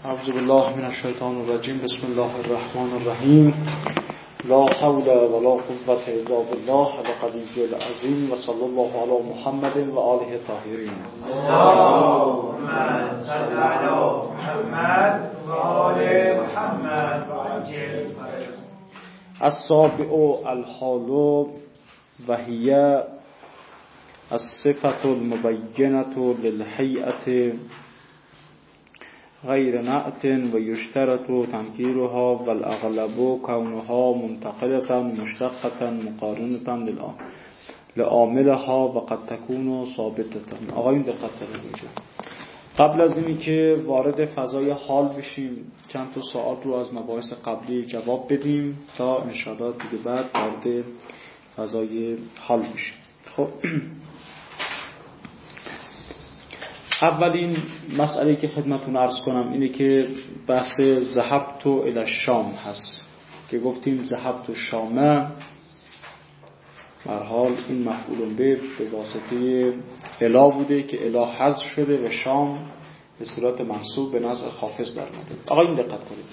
اعوذ بالله من الشیطان الرجیم. بسم الله الرحمن الرحیم. لا حول ولا قوة الا بالله العلی العظیم و صلی الله علی محمد و آله الطاهرین. اللهم صل علی محمد و آل محمد و عجل السابع الحال و هی الصفة المبینة للهیئة غیر نعت و یشترط تنکیرها و الاغلب کونها منتقلة مشتقة مقارنة لعاملها و قد تكون ثابتة. آقایون دقت کنید. قبل از اینی که وارد فضای حال بشیم چند تا سوال رو از مباحث قبلی جواب بدیم تا انشاءالله دیگه بعد وارد فضای حال بشیم. خب اولین مسئله که خدمتتون عرض کنم اینه که بحث ذهبت الی الشام هست که گفتیم ذهبت الشام در حال این مفعول به واسطه الا بوده که الا حذف شده و شام به صورت منصوب به نزع خافض در اومده. آقا این دقت کنید.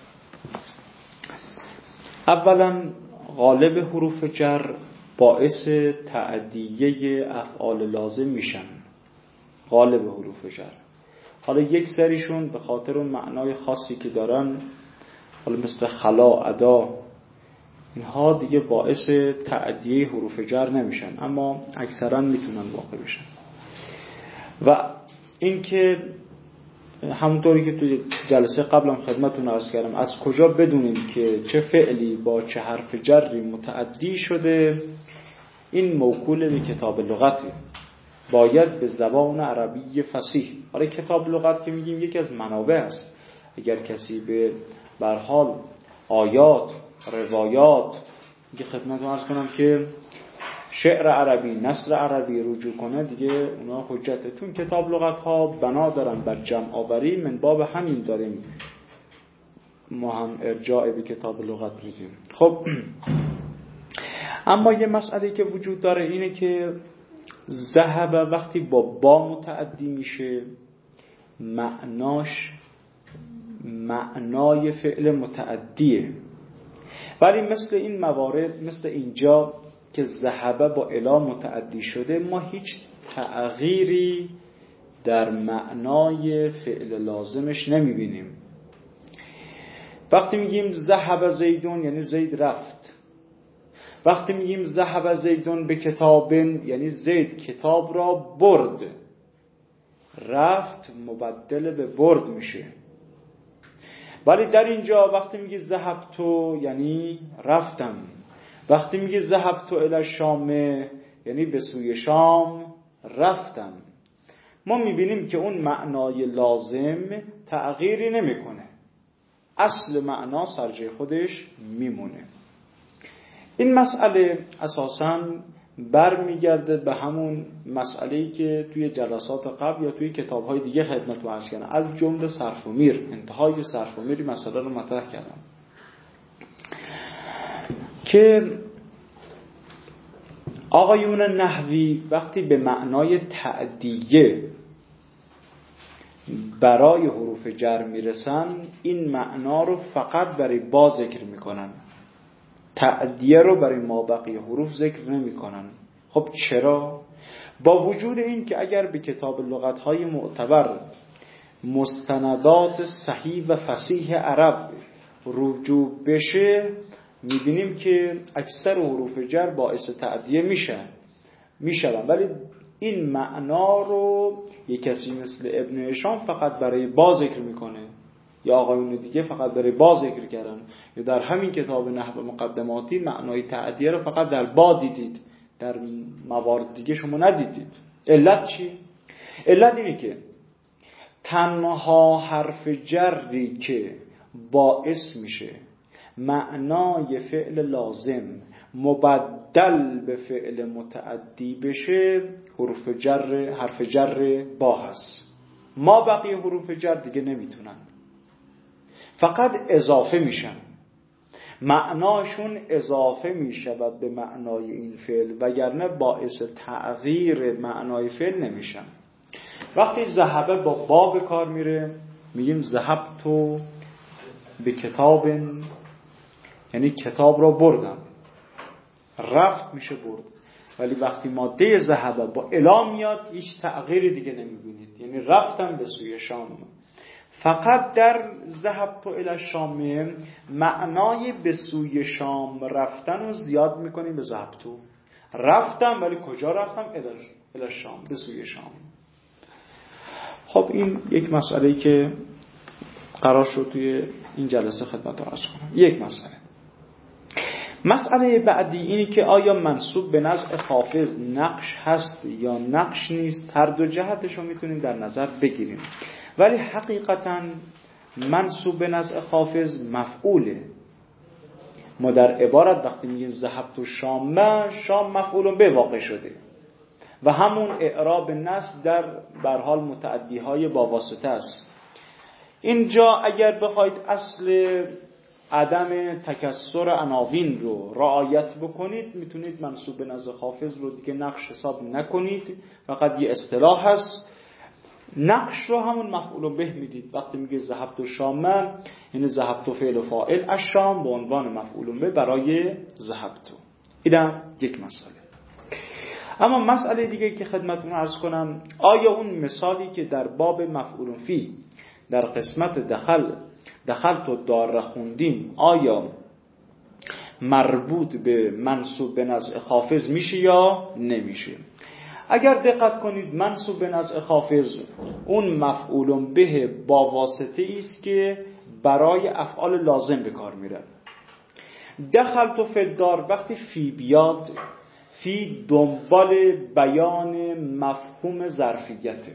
اولا غالب حروف جر باعث تعدیه افعال لازم میشن. غالب حروف جر. حالا یک سریشون به خاطر اون معنای خاصی که دارن، حالا مثل خلا، ادا، اینها دیگه باعث تعدیه حروف جر نمیشن، اما اکثرا میتونن واقع بشن. و اینکه همونطوری که توی جلسه قبلم خدمتتون عرض کردم، از کجا بدونیم که چه فعلی با چه حرف جری متعدی شده؟ این موکول به کتاب لغته، باید به زبان عربی فصیح. آره کتاب لغت که میگیم یکی از منابع است. اگر کسی به هر حال آیات، روایات، دیگه خدمتتون عرض کنم که شعر عربی، نثر عربی رجوع کنه، دیگه اونا حجته. چون کتاب لغت ها بنا دارن بر جمع آوری، من باب همین داریم ما هم ارجاع به کتاب لغت میدیم. خب اما یه مسئله که وجود داره اینه که ذهب وقتی با متعدی میشه معناش معنای فعل متعدیه، ولی مثل این موارد، مثل اینجا که ذهب با الا متعدی شده، ما هیچ تغییری در معنای فعل لازمش نمیبینیم. وقتی میگیم ذهب زیدون یعنی زید رفت. وقتی میگیم ذهب زیدون به کتابن یعنی زید کتاب را برد. رفت مبدل به برد میشه. ولی در اینجا وقتی میگی ذهبتو یعنی رفتم. وقتی میگی ذهبتو الی الشام یعنی به سوی شام رفتم. ما میبینیم که اون معنای لازم تغییری نمیکنه. اصل معنا سرجای خودش میمونه. این مسئله اساساً برمیگرده به همون مسئله‌ای که توی جلسات قبل یا توی کتاب‌های دیگه خدمتتون عرض کردم، از جمله صرف و میر، انتهای صرف و میر مسئله رو مطرح کردم که آقایون نحوی وقتی به معنای تعدیه برای حروف جر میرسن این معنا رو فقط برای با ذکر میکنن، تعدیه رو برای مابقی حروف ذکر نمی کنن. خب چرا؟ با وجود این که اگر به کتاب لغت‌های معتبر مستندات صحیح و فصیح عرب رجوع بشه میبینیم که اکثر حروف جر باعث تعدیه میشن، ولی این معنا رو یک کسی مثل ابن هشام فقط برای با ذکر میکنه، یا آقایون دیگه فقط برای با ذکر کردن، یا در همین کتاب نحو مقدماتی معنای تعدیه رو فقط در با دیدید، در موارد دیگه شما ندیدید. علت چی؟ علت اینه که تنها حرف جری که باعث میشه معنای فعل لازم مبدل به فعل متعدی بشه حرف جر با هست. ما بقیه حروف جر دیگه نمیتونن، فقط اضافه میشن، معناشون اضافه میشود به معنای این فعل، وگرنه باعث تغییر معنای فعل نمیشن. وقتی ذهب با به کار میره میگیم ذهبت به کتاب، یعنی کتاب را بردم. رفت میشه برد، ولی وقتی ماده ذهب با الا میاد هیچ تغییری دیگه نمیبینید، یعنی رفتم به سوی شام. فقط در ذهبت الی الشام معنای به سوی شام رفتن رو زیاد میکنیم به ذهبت. رفتم، ولی کجا رفتم؟ الی الشام، به سوی شام. خب این یک مسئله‌ای که قرار شد توی این جلسه خدمتتون عرض کنم. یک مسئله بعدی اینی که آیا منسوب به نزع خافض نقش هست یا نقش نیست. هر دو جهتش رو میتونیم در نظر بگیریم، ولی حقیقتا منسوب به نزع خافض مفعوله. ما در عبارت وقتی میگیم ذهبت الشام، شام مفعول به واقع شده و همون اعراب نصب در برحال متعدیهای با واسطه است. اینجا اگر بخواید اصل عدم تکسر عناوین رو رعایت بکنید، میتونید منسوب به نزع خافض رو دیگه نقش حساب نکنید، فقط یه اصطلاح هست. نقش رو همون مفعول به میدید. وقتی میگه ذهبت الشام، یعنی ذهبت فعل و فاعل الشام به عنوان مفعول به برای ذهبت. اینم یک مسئله. اما مسئله دیگه که خدمتتون عرض کنم، آیا اون مثالی که در باب مفعول فی در قسمت دخلت و دار خوندیم، آیا مربوط به منسوب به نزع خافض میشه یا نمیشه؟ اگر دقت کنید، منسوب به نزع خافض اون مفعول به با واسطه است که برای افعال لازم به کار میره. دخلت و فدار وقتی فی بیاد، فی دنبال بیان مفهوم ظرفیته،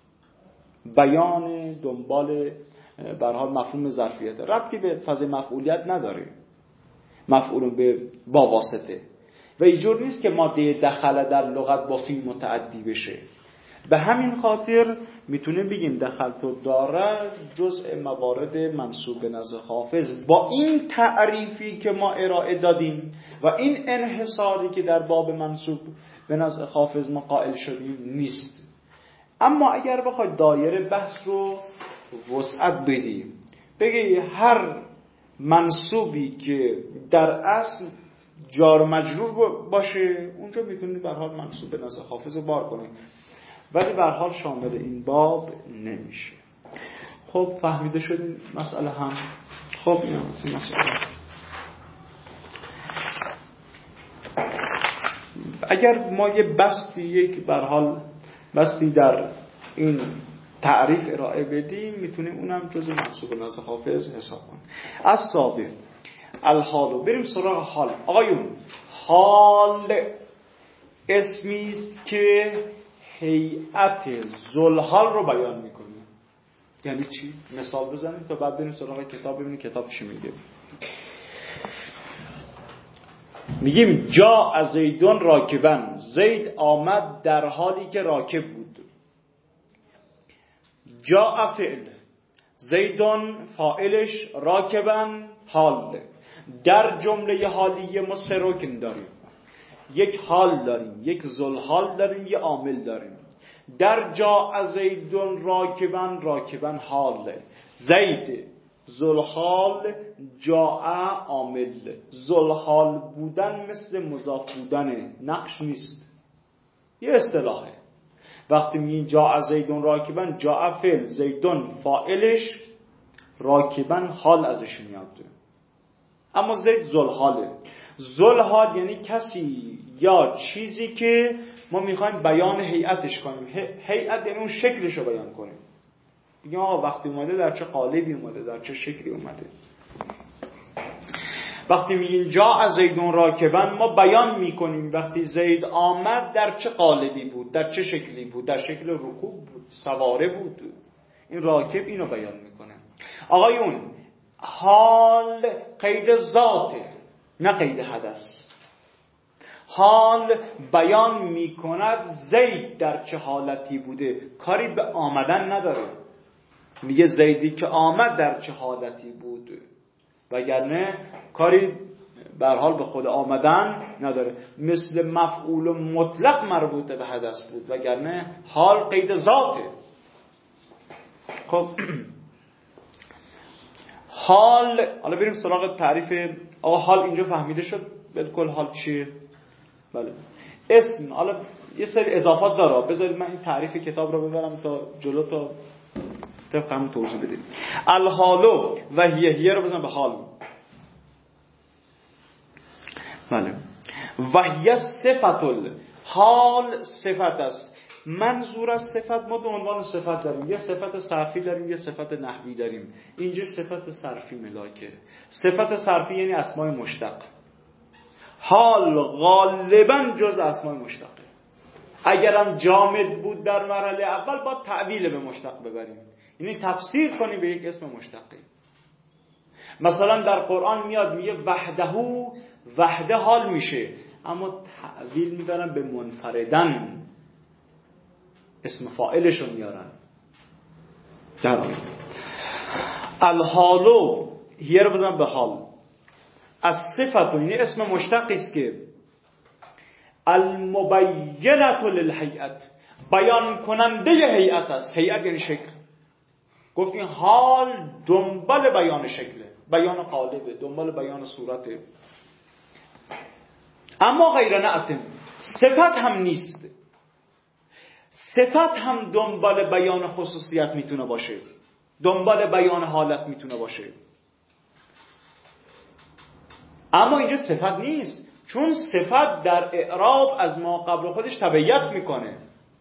بیان دنبال برحال مفهوم ظرفیت، ربطی به فاز مفعولیت نداره، مفعول به با واسطه. و اینجور نیست که ماده دخل در لغت با فی متعدی بشه. به همین خاطر میتونیم بگیم دخلت و داره جزء موارد منسوب به نزع خافض با این تعریفی که ما ارائه دادیم و این انحصاری که در باب منسوب به نزع حافظ ما قائل شدیم نیست. اما اگر بخواد دایره بحث رو وسعت بدیم، بگی هر منسوبی که در اصل جار مجرور باشه اونجا میتونید به هر حال منسوب به نزع حافظ رو بار کنید، ولی به هر حال شامل این باب نمیشه. خب فهمیده شد این مسئله هم. خب این مسئله اگر ما یه بستی به هر حال بستی در این تعریف ارائه بدیم، میتونیم اونم جزء منسوب به نزع حافظ حساب کنیم. از سابق الحالو بریم سراغ حال. آقایون، حال اسمی است که هیئت ذوالحال رو بیان میکنه. یعنی چی؟ مثال بزنیم تا بعد بریم سراغ کتاب ببینیم کتاب چی میگه. میگیم جا از زیدون راکبن، زید آمد در حالی که راکب بود. جا فعل، زیدون فاعلش، راکبن حال. در جمله حالیه ما سه رکن داریم، یک حال داریم، یک ذوالحال داریم، یک عامل داریم. در جا از زیدون راکبن، راکبن حال، زید ذوالحال، جاء عامل. ذوالحال بودن مثل مضاف بودن، نقش نیست، یه اصطلاحه. وقتی میگیم جاء زیدون راکبن، جاء فعل، زیدون فاعلش، راکبن حال ازش میاد. اما زید ذوالحاله. ذوالحال یعنی کسی یا چیزی که ما میخوایم بیان هیئتش کنیم. هیئت یعنی اون شکلش رو بیان کنیم. بگیم آقا وقتی اومده در چه قالبی اومده، در چه شکلی اومده. وقتی میگیم جاء زیدون راکبن، ما بیان میکنیم وقتی زید آمد در چه قالبی بود، در چه شکلی بود، در شکل رکوب بود، سواره بود. این راکب اینو بیان میکنه. آقایون، حال قید ذاته نه قید حدث. حال بیان میکند زید در چه حالتی بوده، کاری به آمدن نداره. میگه زیدی که آمد در چه حالتی بود، وگرنه کاری به هر حال به خود آمدن نداره. مثل مفعول مطلق مربوط به حدث بود، وگرنه حال قید ذاته. خب حال، حالا بریم سراغ تعریف. آقا حال اینجا فهمیده شد بالکل حال چیه؟ بله. اسم، حالا یه سری اضافات داره، بذارید من این تعریف کتاب رو ببرم تا جلو تا طبق همون توضیح بدیم. الحالو و هیه رو بزن به حال. بله. و هیه صفت، حال صفت است. منظور از صفت، ما دو عنوان صفت داریم، یه صفت صرفی داریم، یه صفت نحوی داریم. اینجا صفت صرفی ملاکه. صفت صرفی یعنی اسمای مشتق. حال غالبا جز اسمای مشتقه. اگرم جامد بود در مرحله اول باید تعبیل به مشتق ببریم، یعنی تفسیر کنیم به یک اسم مشتقی. مثلا در قرآن میاد میگه وحده حال میشه، اما تعبیل میبرن به منفردن، اسم فاعلشون میارن. در الحالو هیه رو بزن به حال. از صفت، یعنی اسم مشتقی است که المبینة للهیئت، بیان کننده هیئت است. هیئت یعنی شکل. گفتیم حال دنبال بیان شکله، بیان قالبه، دنبال بیان صورته. اما غیر نعت، صفت هم نیست. صفت هم دنبال بیان خصوصیت میتونه باشه، دنبال بیان حالت میتونه باشه، اما اینجا صفت نیست، چون صفت در اعراب از ما قبل خودش تبعیت میکنه،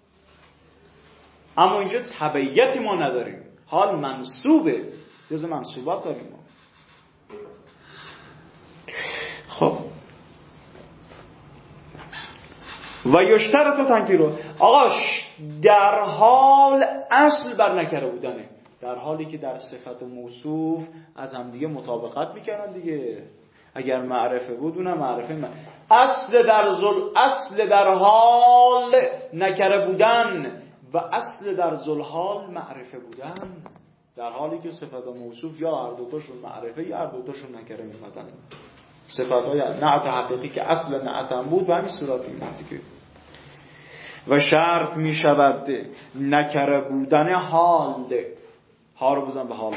اما اینجا تبعیتی ما نداریم. حال منصوبه، جز منصوبات داریم ما. خب و یشترط تنکیرو، آقاش در حال اصل بر نکره بودنه، در حالی که در صفت و موصوف از هم دیگه مطابقت میکنن دیگه. اگر معرفه بود اونم معرفه اصل در حال نکره بودن و اصل در ذوالحال معرفه بودن، در حالی که صفت و موصوف یا هر دوتاشون معرفه یا هر دوتاشون نکره میمدن. صفت‌های نعت حقیقی که اصل نعت هم بود و همین صورت میمد دیگه. و شرط میشود نکره بودن حال، ها رو بزن به حال.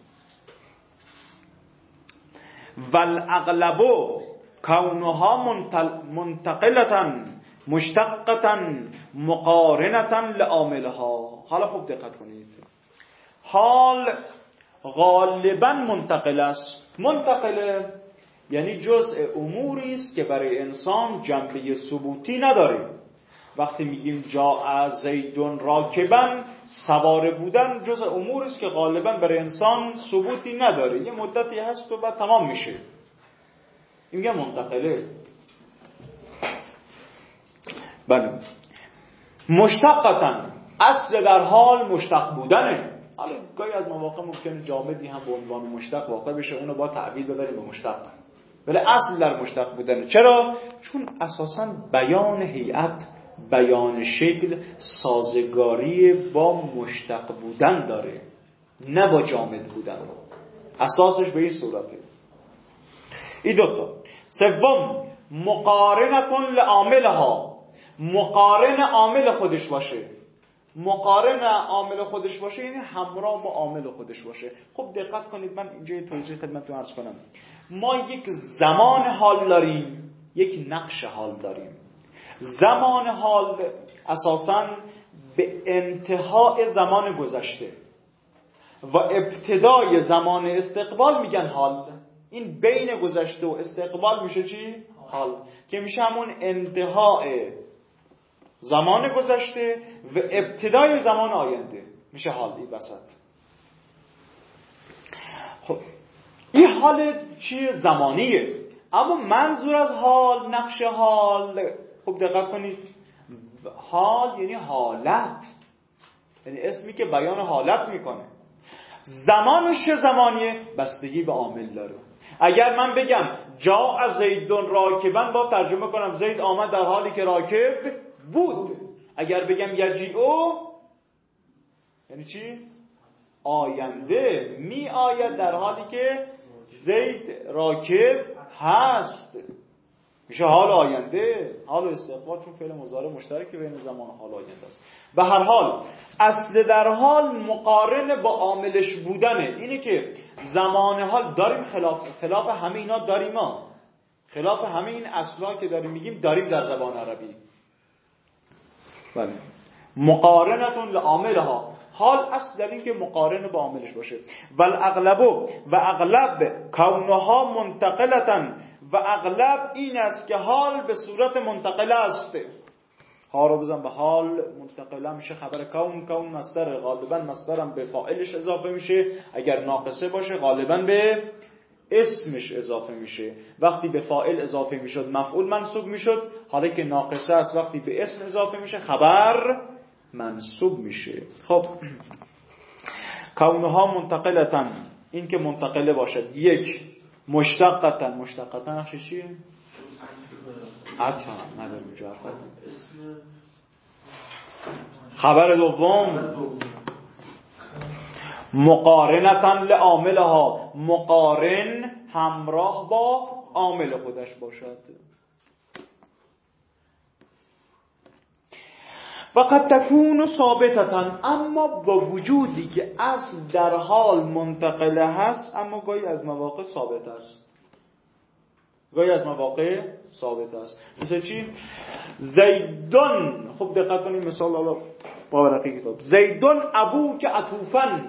والاغلب کونها منتقلة مشتقة مقارنة لعاملها. حالا خوب دقت کنید، حال غالبا منتقل است. منتقله یعنی جزء اموری است که برای انسان جنبه ثبوتی نداره. وقتی میگیم جاء زیدون راکبا، سوار بودن جزء اموری است که غالبا برای انسان ثبوتی نداره، یه مدتی هست و بعد تمام میشه. این میگه منتقله. بله. مشتقتن، اصل در حال مشتق بودنه. حالا گاهی از مواقع ممکنه جامدی هم به عنوان مشتق واقع بشه، اونو با تعبیر ببریم به مشتق، ولی اصل در مشتق بودنه. چرا؟ چون اساساً بیان هیئت، بیان شکل سازگاری با مشتق بودن داره، نه با جامد بودن. اساسش به این صورته. این دوتا. سوم مقارنة لعاملها، مقارن عامل خودش باشه. مقارن عامل خودش باشه یعنی همراه با عامل خودش باشه. خب دقت کنید، من اینجا یه توضیح خدمتتون عرض کنم. ما یک زمان حال داریم، یک نقش حال داریم. زمان حال اساساً به انتهای زمان گذشته و ابتدای زمان استقبال میگن حال. این بین گذشته و استقبال میشه چی؟ حال، که میشه همون انتهای زمان گذشته و ابتدای زمان آینده، میشه حال. این وسط. خب این حال چیه؟ زمانیه. اما منظور از حال نقش حال، خب دقت کنید، حال یعنی حالت، یعنی اسمی که بیان حالت میکنه. زمانش چه زمانیه؟ بستگی به عامل داره. اگر من بگم جاء زیدون راکبا، با ترجمه کنم زید آمد در حالی که راکب بود. اگر بگم یجیء یعنی چی؟ آینده می آید در حالی که زید راکب هست. میشه حال آینده، حال استقبال، چون فعل مضارع مشترک بین زمان و حال آینده است. به هر حال اصل در حال مقارن با عاملش بودنه. اینه که زمان حال داریم، خلاف همه اینا داریم، ما خلاف همه این اصلا که داریم میگیم داریم در زبان عربی. بله، مقارنتون لعاملها، حال اصل در این که مقارن با عاملش باشه. و اغلب کونها منتقلتن، و اغلب این است که حال به صورت منتقله است. ها رو بزن به حال، منتقله میشه خبر کون مصدر، غالبا مصدرم به فاعلش اضافه میشه، اگر ناقصه باشه غالبا به اسمش اضافه میشه. وقتی به فاعل اضافه میشد مفعول منصوب میشد، حالا که ناقصه است وقتی به اسم اضافه میشه خبر منصوب میشه. خب کونها منتقلتن، این که منتقله باشد. یک، مشتقتن نقش چیه؟ عطفا نداریم جا خبر دوم مقارنتن لعاملها، مقارن همراه با عامل خودش باشد. و قد تکون ثابتتن، اما با وجودی که اصل در حال منتقله هست، اما گاهی از مواقع ثابت است. مثل چی؟ زیدون، خب دقت کنید مثال حالا با ورقه کتاب. زیدون ابوک عطوفن،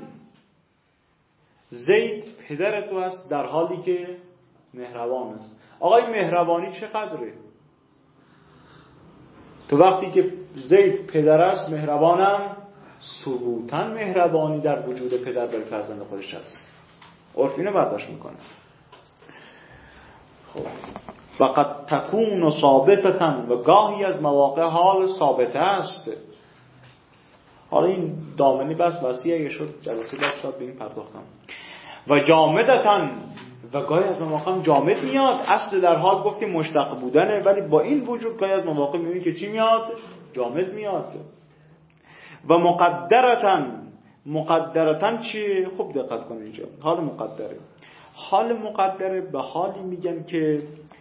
زید پدر تو است در حالی که مهربان است. آقای مهربانی چقدره؟ تو وقتی که زید پدر است مهربانم، ثبوتاً مهربانی در وجود پدر بر فرزند خودش است. عرف اینو برداشت میکنه. خب وقد تکون ثابتتن، و گاهی از مواقع حال ثابت است. حالا این دامنی بس وسیعه شد، جلسه بعد شد به این پرداختم. و جامدتن، و گاهی از مواقع جامد میاد. اصل در حال گفتیم مشتق بودنه، ولی با این وجود گاهی از مواقع میبینی که چی میاد؟ جامد میاد. و مقدرتن چی؟ خوب دقت کن اینجا. حال مقدره به حالی میگن که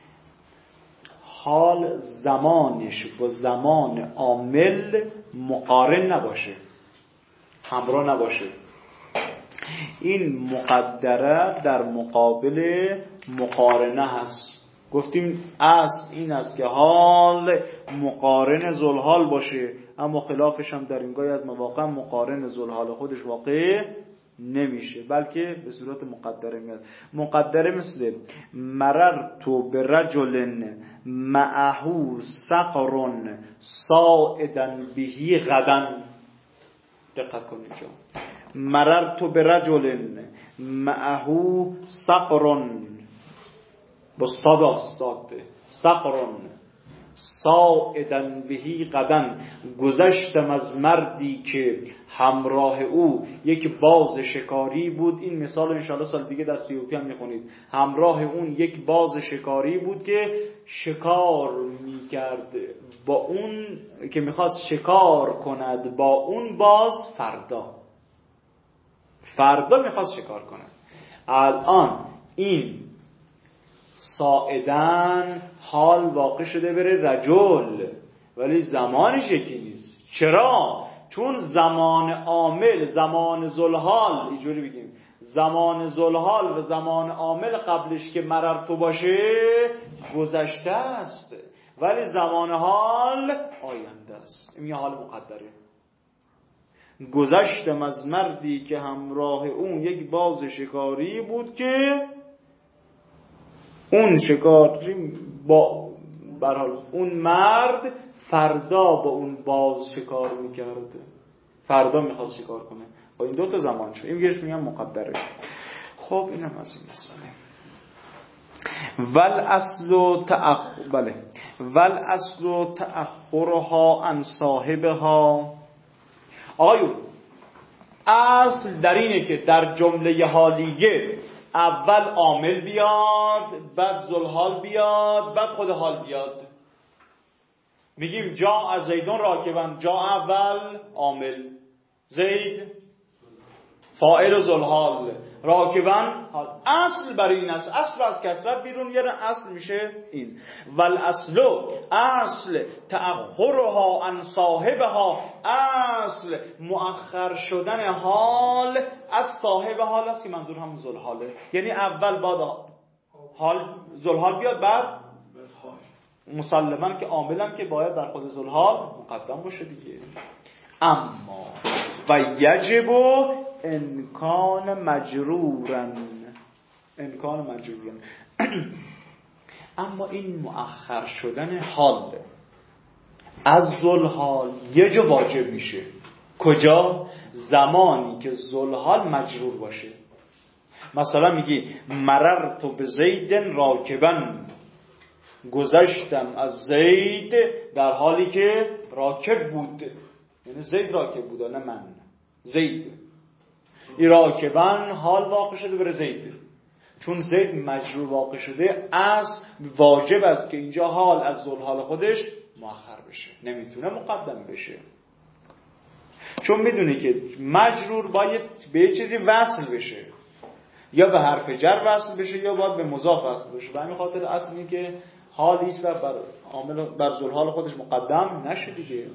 حال زمانش و زمان عامل مقارن نباشه، همراه نباشه. این مقدره در مقابل مقارنه هست. گفتیم اصل این است که حال مقارن ذوالحال باشه، اما خلافش هم در این گاهی از مواقع مقارن ذوالحال خودش واقع نمیشه، بلکه به صورت مقدره میاد. مقدره مثل مررت برجل معه سقر صاعدا به غدا. دقت کنید اینجا. مررت برجل معه سقر، با صاد سقر صاعدا به غدا، گذشتم از مردی که همراه او یک باز شکاری بود. این مثال انشاءالله سال دیگه در سیوطی هم میخونید. همراه اون یک باز شکاری بود که شکار میکرد با اون، که میخواست شکار کند با اون باز فردا میخواست شکار کند. الان این صاعدن حال واقع شده بره رجل، ولی زمانش یکی نیست. چرا؟ چون زمان عامل، زمان ذوالحال، اینجوری بگیم زمان ذوالحال و زمان عامل قبلش که مررتو باشه گذشته است، ولی زمان حال آینده است. این یه حال مقدره. گذشتم از مردی که همراه اون یک باز شکاری بود که اون شکاری با برحال اون مرد فردا با اون باز شکار میکرد، فردا میخواست شکار کنه. با این دوتا زمان شد، این گهش میگم مقدره. خب اینم از این مسئله. والاصل تأخرها عن صاحبها. آقایون اصل در اینه که در جمله حالیه اول عامل بیاد، بعد ذوالحال بیاد، بعد خود حال بیاد. میگیم جاء زیدون راکبا، جاء اول عامل، زید فاعل و ذوالحال، راکبن حال. اصل برای این است، اصل از کسرت بیرون یه اصل میشه این. والاصل اصل تأخرها عن صاحبها، اصل مؤخر شدن حال از صاحب حال است که منظور همون ذوالحاله. یعنی اول بعد حال ذوالحال بیاد، بعد مسلما که عاملا که باید در خود ذوالحال مقدم باشه دیگه. اما و یجب امکان مجرورن، امکان مجرورن اما این مؤخر شدن حال از ذوالحال یه جا واجب میشه. کجا؟ زمانی که ذوالحال مجرور باشه. مثلا میگی مررت بزید راکبن، گذشتم از زید در حالی که راکب بود، یعنی زید راکب بود نه من، زید. این راکبن حال واقع شده بر زید، چون زید مجرور واقع شده از واجب است که اینجا حال از ذوالحال خودش مؤخر بشه، نمیتونه مقدم بشه. چون میدونی که مجرور باید به یه چیزی وصل بشه، یا به حرف جر وصل بشه یا باید به مضاف وصل بشه. به همین خاطر اصل اینه که حال هیچ وقت بر عامل بر ذوالحال خودش مقدم نشه دیگه.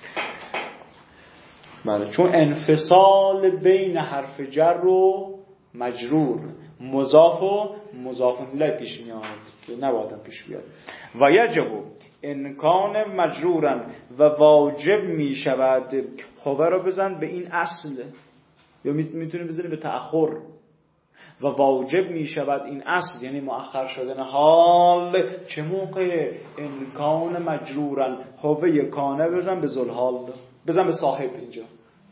بله، چون انفصال بین حرف جر و مجرور، مضاف و مضاف الیه پیش میاد که نباید پیش بیاد. و یجب امکان مجرورن و واجب می شود. خوبه رو بزن به این اصل، یا میتونی بزنی به تأخر. و واجب می شود این اصل، یعنی مؤخر شدن حال. چه موقع؟ امکان مجرورن، خوبه کانه بزن به ذوالحال، بزن به صاحب اینجا.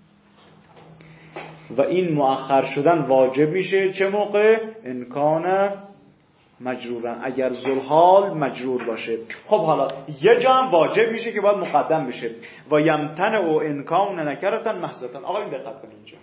و این مؤخر شدن واجب میشه چه موقع؟ امکان مجرورن، اگر ذوالحال مجرور باشه. خب حالا یه جا هم واجب میشه که باید مقدم بشه. و یمتن او امکان نکرتن محضتن. آقا این دقت کن اینجا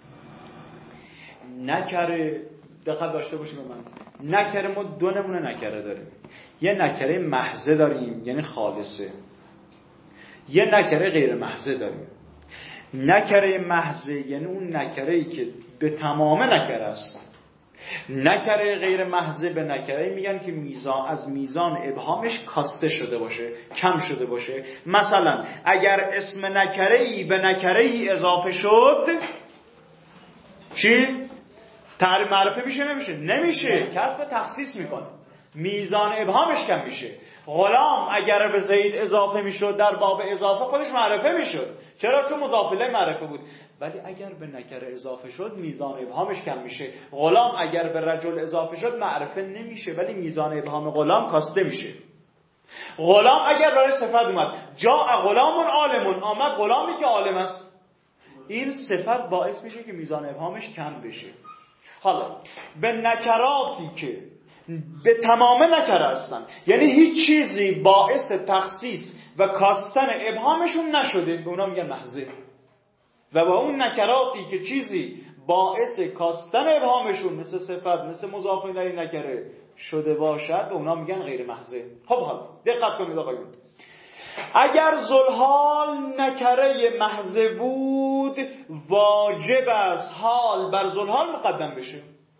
نکره، دقت داشته باشیم به من. نکره ما دو نمونه نکره داریم. یه نکره محضه داریم یعنی خالصه، یه نکره غیر محضه داریم. نکره محضه یعنی اون نکره‌ای که به تمام نکره است. نکره غیر محضه به نکره‌ای میگن که از میزان ابهامش کاسته شده باشه، کم شده باشه. مثلا اگر اسم نکره‌ای به نکره‌ای اضافه شد چی؟ تعریف معرفه میشه نمیشه؟ نمیشه، کسب تخصیص میکنه، میزان ابهامش کم میشه. غلام اگر به زید اضافه میشد در باب اضافه خودش معرفه میشد. چرا؟ چون مضاف الیه معرفه بود. ولی اگر به نکره اضافه شد میزان ابهامش کم میشه. غلام اگر به رجل اضافه شد معرفه نمیشه ولی میزان ابهام غلام کاسته میشه. غلام اگر برای صفت اومد جاء غلام عالم، آمد غلامی که عالم است، این صفت باعث میشه که میزان ابهامش کم بشه. حالا به نکراتی که به تمام نکره هستن، یعنی هیچ چیزی باعث تخصیص و کاستن ابهامشون نشده، به اونا میگن محضه. و با اون نکراتی که چیزی باعث کاستن ابهامشون مثل صفت، مثل مضاف الیه نکره شده باشد، به اونا میگن غیر محضه. خب حالا دقت کنید آقایون، اگر ذوالحال نکره محضه بود واجب است حال بر ذوالحال مقدم بشه.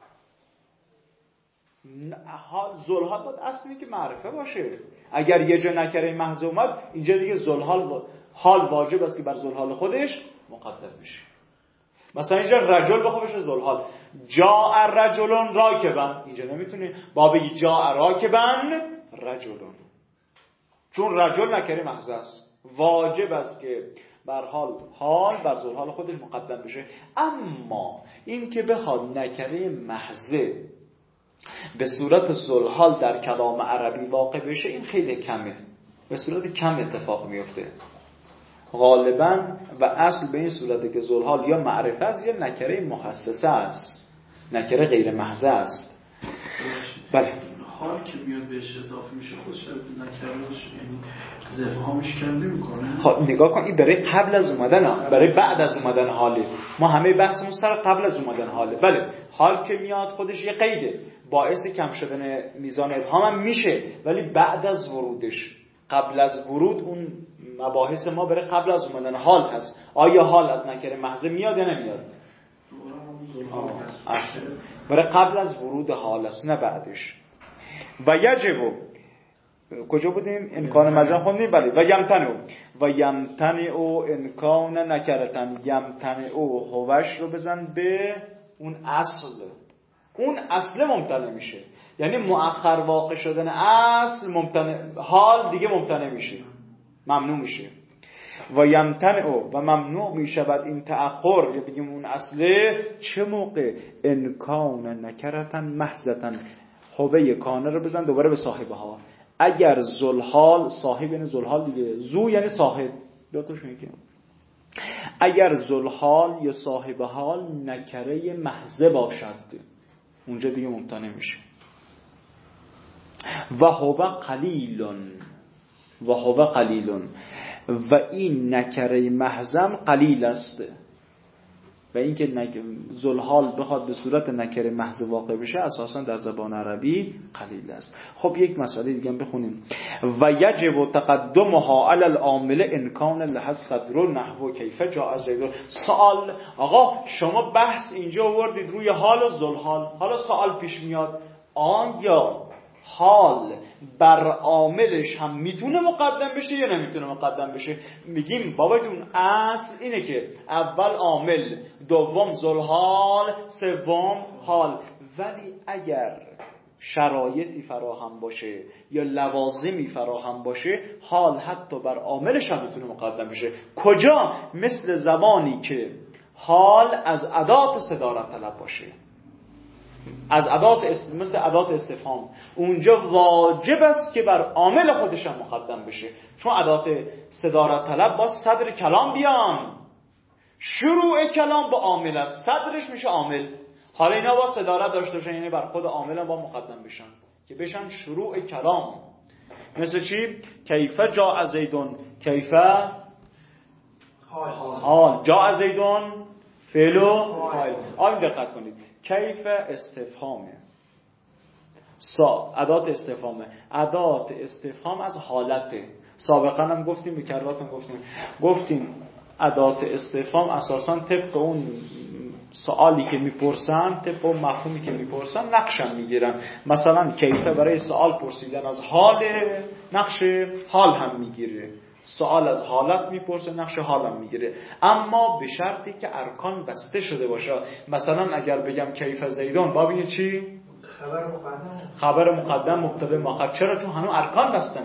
ذوالحال باید اصلی که معرفه باشه. اگر یه جا نکره محض اومد اینجا دیگه ذوالحال حال واجب است که بر ذوالحال خودش مقدم بشه. مثلا اینجا رجل بخواه بشه ذوالحال، جاء رجل راکبن، اینجا نمیتونی بابی جاء راکبن رجل، چون رجل نکره محض است، واجب است که بر حال بر ذوالحال خودش مقدم بشه. اما این که بخواد نکره محضه به صورت ذوالحال در کلام عربی واقع بشه این خیلی کمه، به صورت کم اتفاق میفته غالبا. و اصل به این صورته که ذوالحال یا معرفه است یا نکره مخصصه است، نکره غیر محضه است. بله، حال که میاد بهش اضافه میشه خودش از نکرهش یعنی زبهامش کم نمیکنه. خب نگاه کن، این برای قبل از اومدن، برای بعد از اومدن حاله. ما همه بحثمون سر قبل از اومدن حاله. بله، حال که میاد خودش یه قیده، باعث کم شدن میزان ابهام هم میشه، ولی بعد از ورودش. قبل از ورود اون مباحث ما برای قبل از اومدن حال هست. آیا حال از نکره محضه میاد یا نمیاد؟ برای قبل از ورود حال است نه بعدش. و یجب کجا بودیم؟ امکان مجرم خوندیم. بله. و یمتنع امکان نکرتن. یمتنع هوش رو بزن به اون اصل. اون اصل ممتنع میشه، یعنی مؤخر واقع شدن اصل ممتنع، حال دیگه ممتنع میشه، ممنوع میشه. و یمتنع و ممنوع میشود این تأخر، یا بگیم اون اصله چه موقع؟ انکان نکرتن محضتن. هوه کانه رو بزن دوباره به صاحبه ها. اگر ذوالحال، صاحب یعنی ذوالحال دیگه، ذو یعنی صاحب، دوتاش میگه. اگر ذوالحال یا صاحب حال نکره محضه باشد اونجا دیگه ممتنع میشه. و هو قلیلون و این نکره محضم قلیل است. و اینکه ذوالحال بخواد به صورت نکره محض واقع بشه اساسا در زبان عربی قلیل است. خب یک مسئله دیگه هم بخونیم. و یجب تقدمها علی العامل ان کان لها صدر نحو کیف جاء زید. سوال، آقا شما بحث اینجا آوردید روی حال و ذوالحال، حالا سوال پیش میاد آیا حال بر عاملش هم میتونه مقدم بشه یا نمیتونه مقدم بشه؟ میگیم بابا جون اصل اینه که اول عامل، دوم ذوالحال، سوم حال. ولی اگر شرایطی فراهم باشه یا لوازمی فراهم باشه حال حتی بر عاملش هم میتونه مقدم بشه. کجا؟ مثل زمانی که حال از ادات صدارت طلب باشه، از مثل ادات استفهام، اونجا واجب است که بر عامل خودش هم مقدم بشه، چون ادات صدارت طلب با صدر کلام بیان. شروع کلام با عامل است، صدرش میشه عامل. حالا اینا با صدارت داشته باشن، یعنی بر خود عامل هم با مقدم بشن که بشن شروع کلام. مثل چی؟ کیف جاء زیدون، کیف حال، جاء زیدون فعل و فاعل. آن دقت کنید، کیف استفهامه، ادات استفهامه. ادات استفهام از حالته. سابقا هم گفتیم، به کراتون گفتیم ادات استفهام اساسا طبق اون سوالی که میپرسن، طبق اون مفهومی که میپرسن نقشم میگیرن. مثلا کیف برای سوال پرسیدن از حال، نقش حال هم میگیره. سوال از حالت میپرسه، نقش حال هم میگیره، اما به شرطی که ارکان بسته شده باشه. مثلا اگر بگم کیف زیدون، بابی چی؟ خبر مقدم مبتدا مؤخر. چرا؟ چون هنوز ارکان بسته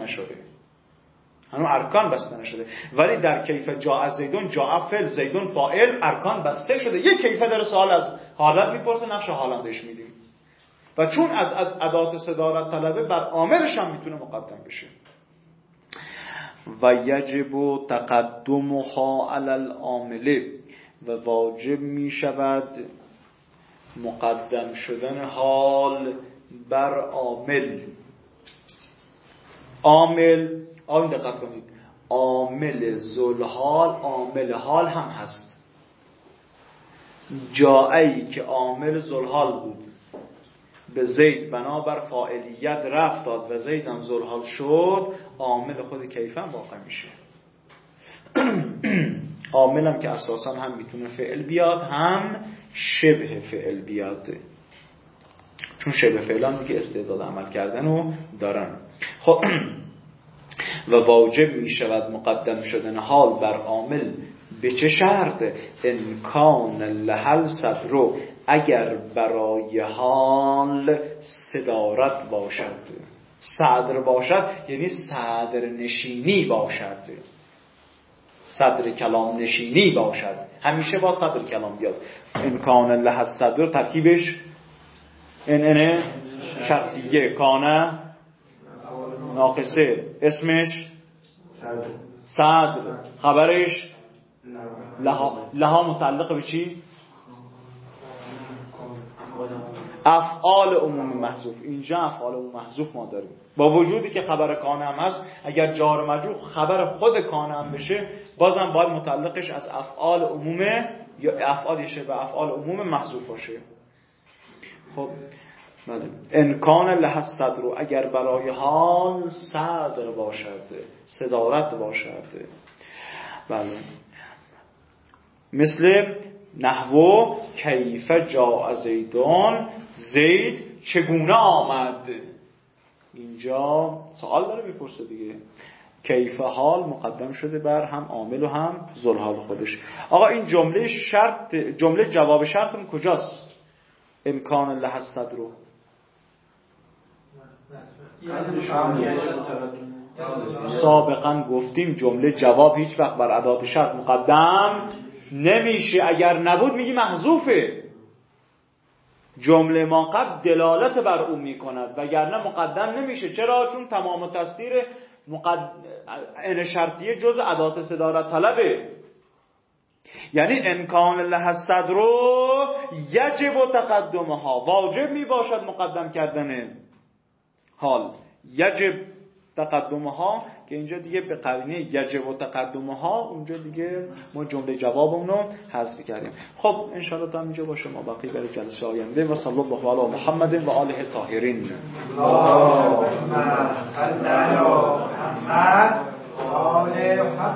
نشده. ولی در کیف جاء زیدون، جاء فعل، زیدون فاعل، ارکان بسته شده. یک کیف در سوال از حالت میپرسه، نقش حالم بهش میدیم. و چون از ادات صدارت طلبه بر عاملش هم میتونه مقدم بشه. و یجب تقدمها علی العامل و واجب می شود مقدم شدن حال بر عامل. عامل، آن دقت کنید، عامل ذوالحال عامل حال هم هست. جایی که عامل ذوالحال بود به زید بنابر فاعلیت رفت داد و زید هم ذوالحال شد، عامل خود کیفا واقع میشه. عامل هم که اساسا هم میتونه فعل بیاد هم شبه فعل بیاد، چون شبه فعل هم که استعداد عمل کردن رو دارن. خب و واجب میشود مقدم شدن حال بر عامل به چه شرط؟ انکان لحل صدر، اگر برای حال صدارت باشد. صدر باشد یعنی صدر نشینی باشد، صدر کلام نشینی باشد. همیشه با صدر کلام بیاد. امکان لحل صدر ترکیبش ان شرطیه، کانه ناقصه، اسمش صدر، خبرش لها متعلق به چی؟ افعال عموم محذوف. اینجا افعال عموم محذوف ما داریم، با وجودی که خبر کانه هم هست. اگر جار مجرور خبر خود کانه هم بشه بازم باید متعلقش از افعال عموم یا افعال شبه افعال عموم محذوف باشه. خب بله، انکان لحظ صدر، اگر برای حال صدر باشد، صدارت باشد. بله، مثل نحو کیف جاء زیدون، زید چگونه آمد. اینجا سوال داره میپرسه دیگه. کیف حال مقدم شده بر هم عامل و هم ذوالحال خودش. آقا این جمله شرط، جمله جواب شرط اون کجاست؟ امکان الله الصدر رو سابقا گفتیم جمله جواب هیچ وقت بر ادات شرط مقدم نمیشه، اگر نبود میگی محذوفه. جمله ما قبل دلالت بر اون میکند وگرنه مقدم نمیشه. چرا؟ چون تمام تصدیر ان شرطیه جز ادات صدارت طلبه. یعنی امکان الله الصدر رو یجب تقدمها، واجب میباشد مقدم کردن حال، یجب تقدمها، که اینجا دیگه به قرینه یجب و تقدمها اونجا دیگه ما جمله جوابمون رو حذف کردیم. خب ان شاء الله تا اینجا باشه، ما باقی برای جلسه آینده. و صلی الله علی محمد و آله الطاهرین. اللهم صل علی محمد و آل محمد.